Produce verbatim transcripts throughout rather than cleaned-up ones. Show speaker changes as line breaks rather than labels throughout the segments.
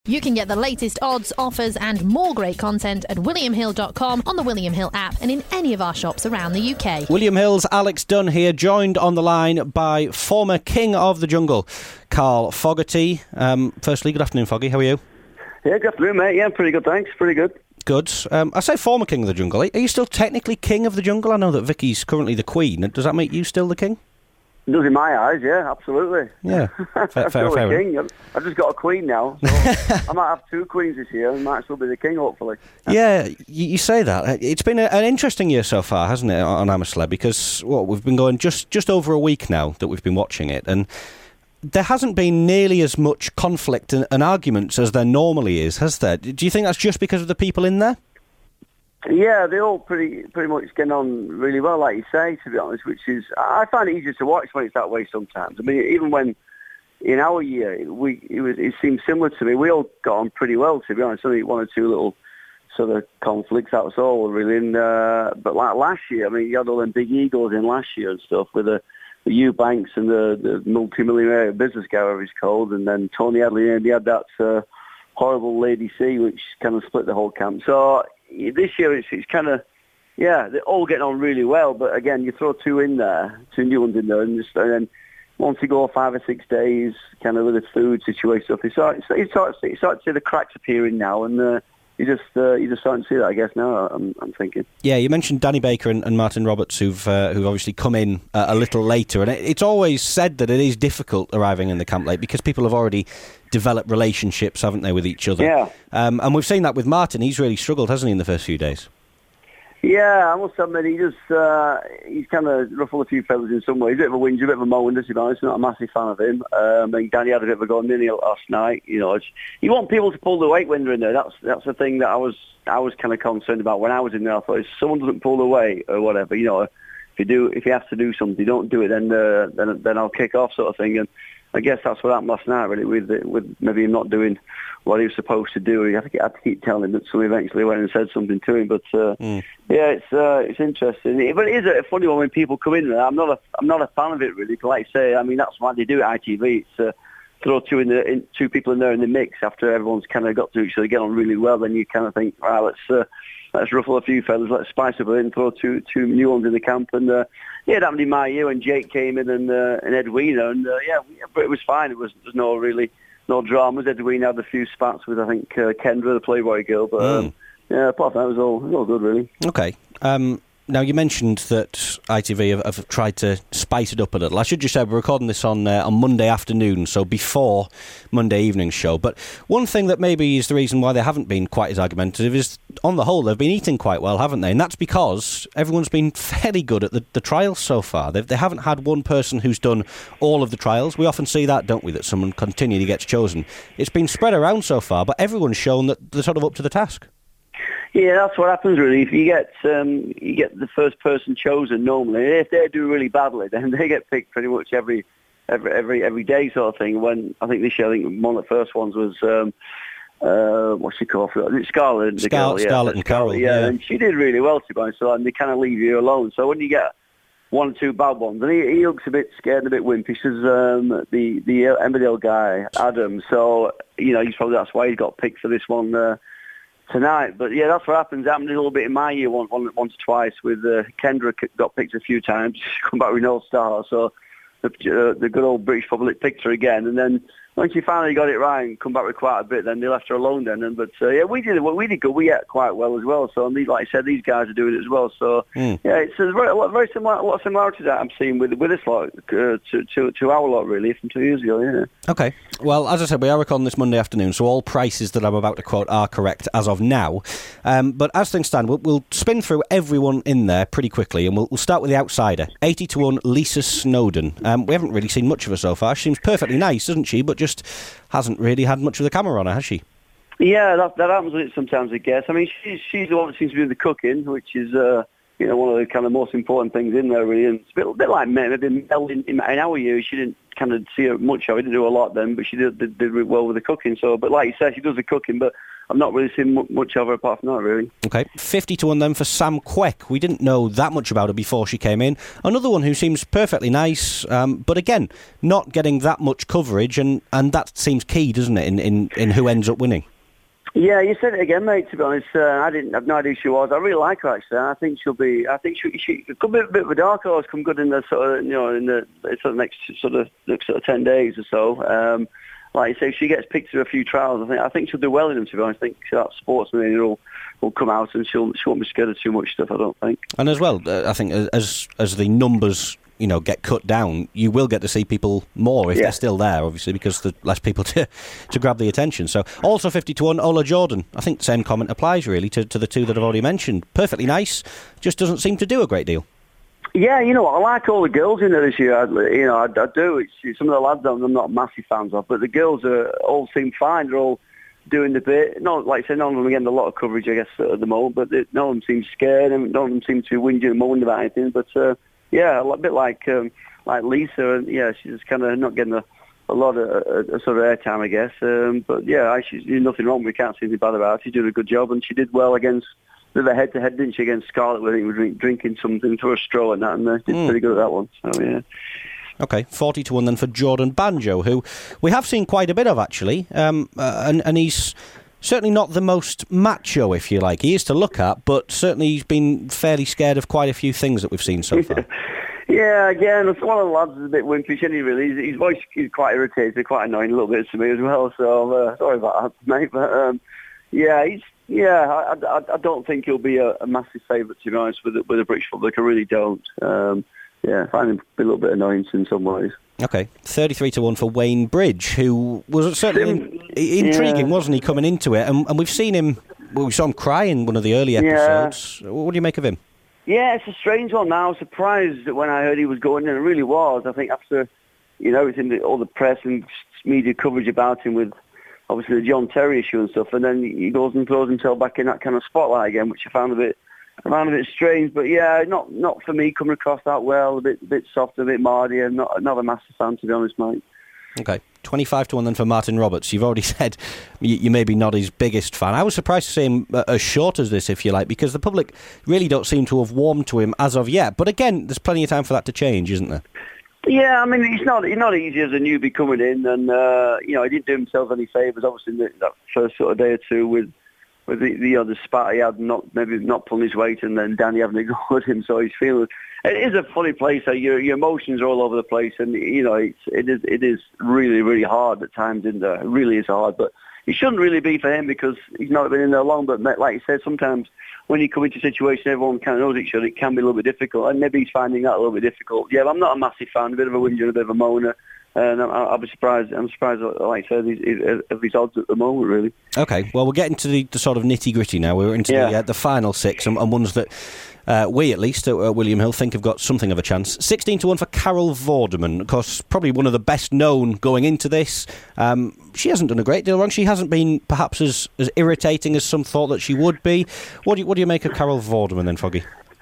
You can get the latest odds, offers and more great content at william hill dot com, on the William Hill app and in any of our shops around the U K.
William Hill's Alex Dunn here, joined on the line by former King of the Jungle, Carl Fogarty. Um, firstly, good afternoon, Foggy. How are you?
Yeah, good afternoon, mate. Yeah, pretty good, thanks. Pretty good.
Good. Um, I say former King of the Jungle. Are you still technically King of the Jungle? I know that Vicky's currently the Queen. Does that make you still the King?
It does in my eyes, yeah, absolutely.
Yeah, fair, fair, fair.
The king. I've just got a queen now, so I might have two queens this year and might still be the king, hopefully.
Yeah, you, you say that. It's been a, an interesting year so far, hasn't it, on I'm a Celeb? Because what we've been going just, just over a week now that we've been watching it, and there hasn't been nearly as much conflict and, and arguments as there normally is, has there? Do you think that's just because of the people in there?
Yeah, they all pretty pretty much get on really well, like you say, to be honest, which is, I find it easier to watch when it's that way sometimes. I mean, even when, in our year, we it, was, it seemed similar to me. We all got on pretty well, to be honest. Only one or two little sort of conflicts, that was all, really. And, uh, but like last year, I mean, you had all them big egos in last year and stuff with the, the Eubanks and the, the multi-millionaire business guy, whatever he's called, and then Tony Hadley, and he had that uh, horrible Lady C, which kind of split the whole camp. So this year it's, it's kind of, yeah, they're all getting on really well, but again, you throw two in there, two new ones in there, and, just, and then once you go five or six days, kind of with the food situation stuff, you start, you start, you start to see the cracks appearing now, and uh, you just uh, you just starting to see that, I guess, now, I'm, I'm thinking.
Yeah, you mentioned Danny Baker and, and Martin Roberts, who've uh, who've obviously come in uh, a little later, and it, it's always said that it is difficult arriving in the camp late because people have already developed relationships, haven't they, with each other?
Yeah.
Um, and we've seen that with Martin. He's really struggled, hasn't he, in the first few days?
Yeah, I must admit, he just, uh, he's kind of ruffled a few feathers in some ways. He's a bit of a whinger, a bit of a moaner, to be honest. I'm not a massive fan of him. Um, and Danny had a bit of a go nearly last night. You know, it's, you want people to pull the weight when they're in there. That's that's the thing that I was I was kind of concerned about when I was in there. I thought if someone doesn't pull the weight or whatever, you know, if you do, if you have to do something, don't do it, then uh, then then I'll kick off, sort of thing. And I guess that's what happened last night, really, with with maybe him not doing what he was supposed to do. You have to, have to keep telling him that someone eventually went and said something to him. But uh, mm. yeah, it's uh, it's interesting. But it is a funny one when people come in there. I'm not a I'm not a fan of it, really. But like I say, I mean, that's why they do it at I T V. It's uh, throw two in the in, two people in there in the mix after everyone's kind of got to each other, get on really well. Then you kind of think, wow, let's uh, let's ruffle a few feathers, let's spice up a bit and throw two two new ones in the camp. And uh, yeah, it happened in my year when Jake came in and uh, and Edwina, and uh, yeah, but it was fine. It was there's no really. No dramas. Edwina had a few spats with, I think, uh, Kendra, the Playboy girl. But um, mm. yeah, apart from that, it was all, it was all good, really.
Okay. Um, now, you mentioned that I T V have, have tried to spice it up a little. I should just say we're recording this on uh, on Monday afternoon, so before Monday evening's show. But one thing that maybe is the reason why they haven't been quite as argumentative is, on the whole, they've been eating quite well, haven't they? And that's because everyone's been fairly good at the, the trials so far. They've, they haven't had one person who's done all of the trials. We often see that, don't we, that someone continually gets chosen. It's been spread around so far, but everyone's shown that they're sort of up to the task.
Yeah, that's what happens, really. If you get um, you get the first person chosen normally, if they do really badly, then they get picked pretty much every every every every day, sort of thing. When I think this year, I think one of the first ones was um, uh, what's she called? Scarlett, the
Scar-
girl, yeah,
Scarlett and Carol,
yeah,
yeah,
and she did really well, to be honest. So and they kind of leave you alone. So when you get one or two bad ones, and he, he looks a bit scared and a bit wimpish as um, the the Emmerdale guy, Adam. So you know, he's probably that's why he got picked for this one. Uh, Tonight, but yeah, that's what happens. It happened a little bit in my year, once, once or twice. With uh, Kendra got picked a few times, come back with no star. So the, uh, the good old British public picked her again, and then once she finally got it right and come back with quite a bit, then they left her alone. Then, and but uh, yeah, we did we did good. We ate quite well as well. So, and these, like I said, these guys are doing it as well. So mm. yeah, it's a very, very similar, a lot of similarities that I'm seeing with with this lot uh, to, to to our lot, really, from two years ago. Yeah.
Okay. Well, as I said, we are recording this Monday afternoon, so all prices that I'm about to quote are correct as of now. Um, but as things stand, we'll, we'll spin through everyone in there pretty quickly, and we'll, we'll start with the outsider, eighty to one, Lisa Snowdon. Um, we haven't really seen much of her so far. She seems perfectly nice, doesn't she? But just hasn't really had much of the camera on her, has she?
Yeah, that, that happens with it sometimes, I guess. I mean, she's she's the one that seems to be the cooking, which is uh, you know, one of the kind of most important things in there, really. And it's a bit, a bit like maybe Mel in, in our years. She didn't kind of see her much of it, didn't do a lot then, but she did, did, did really well with the cooking. So, but like you said, she does the cooking, but I've not really seen much of her apart from that, really.
Okay, fifty to one then for Sam Quek. We didn't know that much about her before she came in. Another one who seems perfectly nice, um, but again, not getting that much coverage, and, and that seems key, doesn't it, in, in, in who ends up winning?
Yeah, you said it again, mate. To be honest, uh, I didn't have no idea who she was. I really like her, actually. I think she'll be. I think she, she could be a bit of a dark horse. Come good in the sort of, you know, in the sort of next sort of next sort of ten days or so. Um, like you say, if she gets picked to a few trials, I think I think she'll do well in them. To be honest, I think that sportsman will will come out and she'll she won't be scared of too much stuff. I don't think.
And as well, uh, I think as as the numbers, you know, get cut down, you will get to see people more if yeah. they're still there, obviously, because there's less people to to grab the attention. So, also fifty to one, Ola Jordan. I think the same comment applies, really, to, to the two that I've already mentioned. Perfectly nice, just doesn't seem to do a great deal.
Yeah, you know what, I like all the girls in there this year. I, you know, I, I do. It's, some of the lads I'm not massive fans of, but the girls are, all seem fine. They're all doing the bit. Not like I said, none of them are getting a lot of coverage, I guess, at the moment, but they, none of them seem scared, and none of them seem to whinge and moan about anything, but... Uh, Yeah, a bit like um, like Lisa, and yeah, she's kind of not getting a, a lot of uh, sort of airtime, I guess. Um, but yeah, she's doing nothing wrong. We can't see anything bad about her. She's doing a good job, and she did well against the head-to-head, didn't she, against Scarlett? I think we were drinking something through a straw and that, and uh, did mm. pretty good at that one. So yeah.
Okay, forty to one then for Jordan Banjo, who we have seen quite a bit of actually, um, uh, and and he's. Certainly not the most macho, if you like. He is to look at, but certainly he's been fairly scared of quite a few things that we've seen so far.
Yeah, again, one of the lads is a bit wimpish, isn't he, really? His, his voice is quite irritating, quite annoying a little bit to me as well, so uh, sorry about that, mate. But, um, yeah, he's, yeah, I, I, I don't think he'll be a, a massive favourite, to be honest, with the, with the British public. I really don't. Um, yeah, I find him a little bit annoying in some ways.
Okay, thirty-three to one for Wayne Bridge, who was certainly in, intriguing, yeah. wasn't he, coming into it? And, and we've seen him, well, we saw him cry in one of the early episodes. Yeah. What do you make of him?
Yeah, it's a strange one now. I was surprised that when I heard he was going in. It really was. I think after, you know, everything, all the press and media coverage about him with, obviously, the John Terry issue and stuff, and then he goes and throws himself back in that kind of spotlight again, which I found a bit... I found a bit strange, but yeah, not not for me, coming across that well, a bit a bit soft, a bit mardy, and not, not a massive fan, to be honest, mate.
Okay, twenty-five to one then for Martin Roberts. You've already said you, you may be not his biggest fan. I was surprised to see him uh, as short as this, if you like, because the public really don't seem to have warmed to him as of yet. But again, there's plenty of time for that to change, isn't there?
Yeah, I mean, it's not it's not easy as a newbie coming in, and, uh, you know, he didn't do himself any favours, obviously, in the, that first sort of day or two with... with the, the other spat he had, not maybe not pulling his weight, and then Danny having ignored him, so he's feeling... It is a funny place. So your your emotions are all over the place, and you know it's, it is it is really really hard at times. In there, it really is hard, but it shouldn't really be for him because he's not been in there long. But like you said, sometimes when you come into a situation, everyone kind of knows each other. It can be a little bit difficult, and maybe he's finding that a little bit difficult. Yeah, I'm not a massive fan. A bit of a whinger, a bit of a moaner. And I'll be surprised. I'm surprised, like I said, of his odds at the moment, really. Okay,
well, we're getting to the, the sort of nitty gritty now. We're into yeah. the, uh, the final six, and, and ones that uh, we, at least, at uh, William Hill, think have got something of a chance. sixteen to one for Carol Vorderman. Of course, probably one of the best known going into this. Um, she hasn't done a great deal wrong. She hasn't been perhaps as, as irritating as some thought that she would be. What do you, what do you make of Carol Vorderman then, Foggy?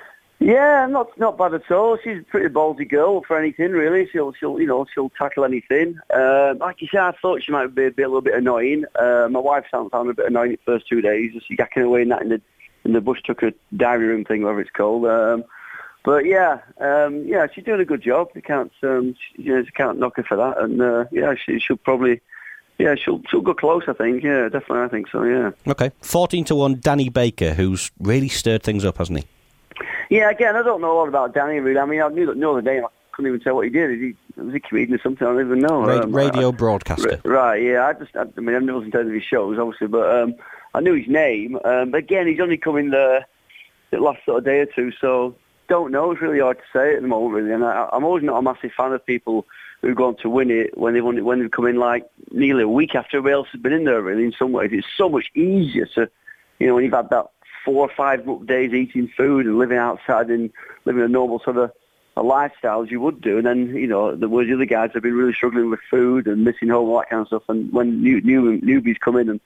Yeah, not not bad at all. She's a pretty ballsy girl for anything, really. She'll she'll you know she'll tackle anything. Uh, like you said, I thought she might be a, bit, a little bit annoying. Uh, my wife found her a bit annoying the first two days, just yakking away in that in the in the bush tucker diary room thing, whatever it's called. Um, but yeah, um, yeah, she's doing a good job. You can't um, she, you know, you can't knock her for that. And uh, yeah, she, she'll probably. Yeah, she'll she'll go close, I think. Yeah, definitely, I think so. Yeah.
Okay, fourteen to one, Danny Baker, who's really stirred things up, hasn't he?
Yeah, again, I don't know a lot about Danny, really. I mean, I knew that the other day, I couldn't even tell what he did. He, was he a comedian or something? I don't even know.
Radio,
um,
radio
I,
broadcaster.
Right, yeah. I just, I, I mean, I've never listened to any of his shows, obviously, but um, I knew his name. Um, but again, he's only come in the, the last sort of day or two, so don't know. It's really hard to say at the moment, really. And I, I'm always not a massive fan of people who've gone to win it when they've won it, when they've come in like nearly a week after everybody else has been in there, really, in some ways. It's so much easier to, you know, when you've had that four or five days eating food and living outside and living a normal sort of a lifestyle as you would do. And then, you know, the, the other guys have been really struggling with food and missing home, all that kind of stuff. And when new, new newbies come in, and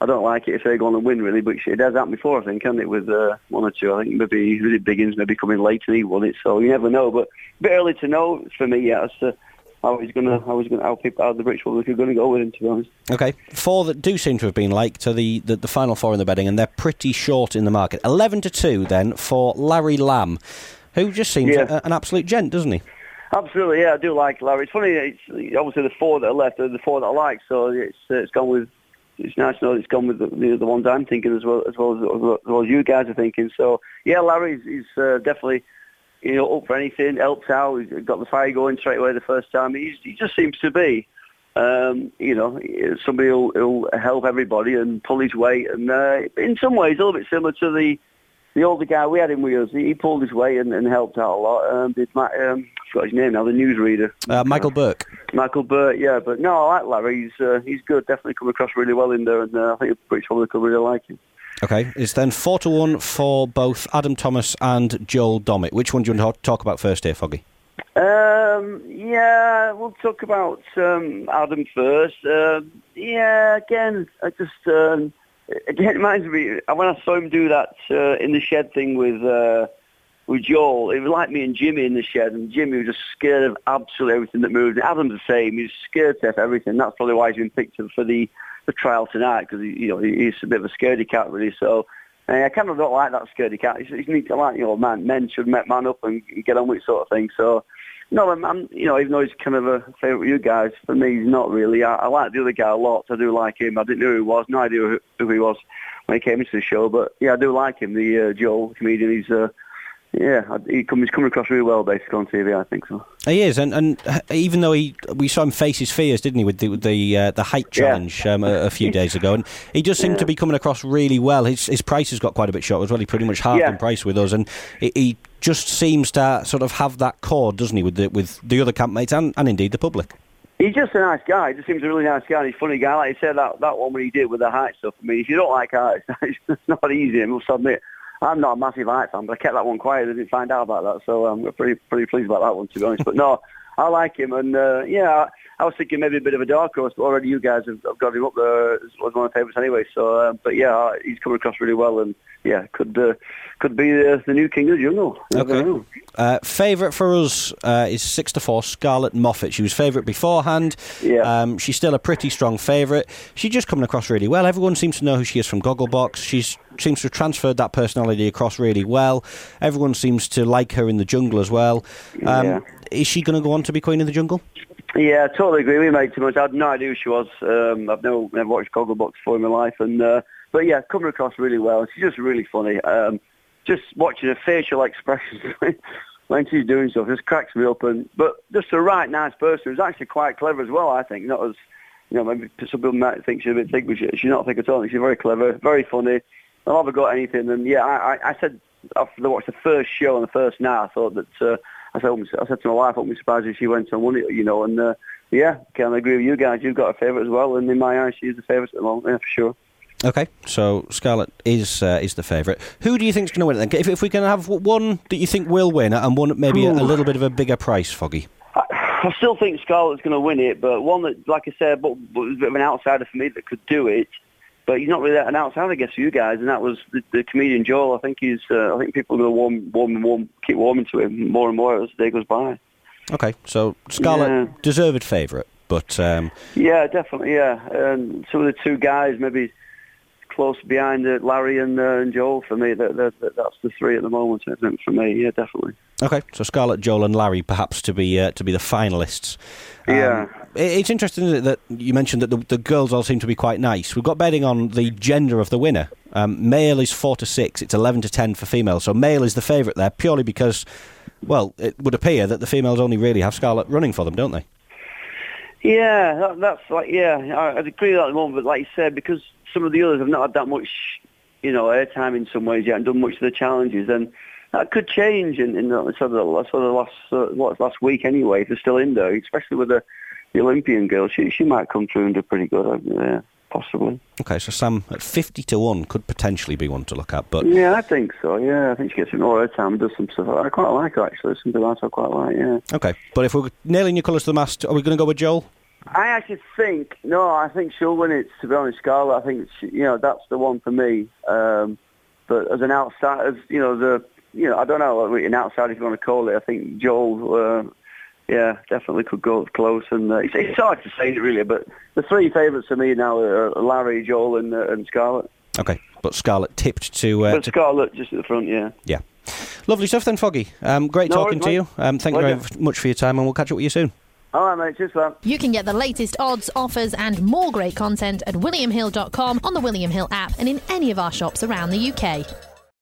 I don't like it if they go on and win, really, but it has happened before, I think, hasn't it, with uh, one or two. I think maybe was it Biggins maybe coming late and he won it, so you never know. But a bit early to know for me, yeah, as to how he's going to, how he's going to, how people, how the British public are going to go with him, to be honest.
Okay, four that do seem to have been liked are the, the, the final four in the betting, and they're pretty short in the market. eleven to two, then, for Larry Lamb, who just seems
yeah.
a, an absolute gent, doesn't he?
Absolutely, yeah, I do like Larry. It's funny, it's obviously the four that are left are the four that I like, so it's uh, it's gone with. It's nice to know it's gone with the, the, the ones I'm thinking as well as well as, as well as you guys are thinking. So yeah, Larry's is uh, definitely you know up for anything. Helps out. He's got the fire going straight away the first time. He's, he just seems to be um, you know somebody who'll, who'll help everybody and pull his weight. And uh, in some ways, a little bit similar to the the older guy we had him with us. He, he pulled his weight and, and helped out a lot. Um, did Matt, um, I forgot his name now. The newsreader.
Uh, Michael Burke.
Michael Burt, yeah, but no, I like Larry. He's uh, he's good. Definitely come across really well in there, and uh, I think the British public will really like him.
Okay, it's then four to one for both Adam Thomas and Joel Dommett. Which one do you want to talk about first here, Foggy?
Um, yeah, we'll talk about um, Adam first. Uh, yeah, again, I just um, again it reminds me when I saw him do that uh, in the shed thing with. Uh, With Joel, it was like me and Jimmy in the shed, and Jimmy was just scared of absolutely everything that moved. Adam's the same; he's scared of everything. That's probably why he's been picked up for the, the trial tonight, because you know he's a bit of a scaredy cat, really. So uh, I kind of don't like that scaredy cat. He's, he's need to like you know man, men should man up and get on with it, sort of thing. So no, I'm, I'm you know even though he's kind of a favourite with you guys, for me he's not really. I, I like the other guy a lot. I do like him. I didn't know who he was. No idea who, who he was when he came into the show, but yeah, I do like him. The uh, Joel comedian. He's. Uh, Yeah, he come, he's coming across really well, basically, on T V, I think so.
He is, and, and even though he, we saw him face his fears, didn't he, with the the, uh, the height challenge yeah. um, a, a few days ago, and he does seem yeah. to be coming across really well. His his price has got quite a bit short as well. He pretty much halved
yeah.
in price with us, and he, he just seems to sort of have that chord, doesn't he, with the, with the other campmates and, and indeed the public.
He's just a nice guy. He just seems a really nice guy. He's a funny guy. Like you said, that, that one when he did with the height stuff, I mean, if you don't like heights, it's not easy, I must admit. I'm not a massive height fan, but I kept that one quiet. I didn't find out about that, so I'm pretty pretty pleased about that one, to be honest. But no, I like him, and uh, yeah, I, I was thinking maybe a bit of a dark horse, but already you guys have, have got him up there as one of my favourites anyway. So, uh, but yeah, he's coming across really well, and yeah, could uh, could be the, the new king of the jungle.
Okay. Uh, favourite for us uh, is six to four, Scarlett Moffat. She was favourite beforehand.
Yeah.
Um, she's still a pretty strong favourite. She's just coming across really well. Everyone seems to know who she is from Gogglebox. She's seems to have transferred that personality across really well. Everyone seems to like her in the jungle as well. Um,
yeah.
Is she going to go on to be Queen of the Jungle?
Yeah, I totally agree with you, mate. Too much. I had no idea who she was. Um, I've never, never watched Gogglebox before in my life, and uh, but yeah, coming across really well. She's just really funny. Um, just watching her facial expressions when she's doing stuff just cracks me up. And but just a right nice person who's actually quite clever as well. I think not as you know maybe some people might think she's a bit thick, but she, she's not thick at all. She's very clever, very funny. I've never got anything. And yeah, I, I said after I watched the first show on the first night, I thought that. Uh, I said, I said to my wife, I wouldn't be surprised if she went and won it, you know, and uh, yeah, can I agree with you guys? You've got a favourite as well, and in my eyes, she's the favourite at the moment, yeah, for sure.
Okay, so Scarlett is uh, is the favourite. Who do you think's going to win it then? If, if we can have one that you think will win and one maybe a, a little bit of a bigger price, Foggy.
I, I still think Scarlett's going to win it, but one that, like I said, but, but was a bit of an outsider for me that could do it. But he's not really an outsider, I guess, for you guys, and that was the, the comedian Joel. I think he's. Uh, I think people are going to warm, warm, warm, keep warming to him more and more as the day goes by. Okay,
so Scarlett,
yeah.
deserved favourite, but um...
yeah, definitely, yeah. And some of the two guys maybe close behind uh, Larry and, uh, and Joel for me. That, that, that that's the three at the moment. I think for me, yeah, definitely.
Okay, so Scarlett, Joel, and Larry perhaps to be uh, to be the finalists. Um,
yeah.
It's interesting, isn't it, that you mentioned that the, the girls all seem to be quite nice. We've got betting on the gender of the winner. Um, male is four to six. It's eleven to ten for female. So male is the favourite there purely because, well, it would appear that the females only really have Scarlett running for them, don't they?
Yeah, that, that's like yeah. I, I'd agree with that at the moment, but like you said, because some of the others have not had that much, you know, airtime in some ways yet and done much of the challenges, and that could change in, in the, sort of the, sort of the last uh, what, last week anyway. If they're still in there, especially with the, the Olympian girl, she she might come through and do pretty good. Yeah, possibly. Okay, so Sam at fifty to one could potentially be one to look at, but yeah, I think so. Yeah, I think she gets some more airtime and does some stuff. I quite like her actually. Something else I quite like. Yeah. Okay, but if we're nailing your colours to the mast, are we going to go with Joel? I actually think, no, I think she'll win it, to be honest, Scarlett. I think, she, you know, that's the one for me. Um, but as an outsider, as, you know, the, you know, I don't know, an outsider if you want to call it, I think Joel, uh, yeah, definitely could go close. And uh, it's, it's hard to say it, really, but the three favourites for me now are Larry, Joel and, uh, and Scarlett.
Okay, but Scarlett tipped to... Uh,
but Scarlett just at the front, yeah.
Yeah. Lovely stuff then, Foggy. Um, great
no,
talking to you. Um, thank Pleasure. you very much for your time, and we'll catch up with you soon.
All right, mate. Cheers, man.
You can get the latest odds, offers and more great content at william hill dot com, on the William Hill app and in any of our shops around the U K.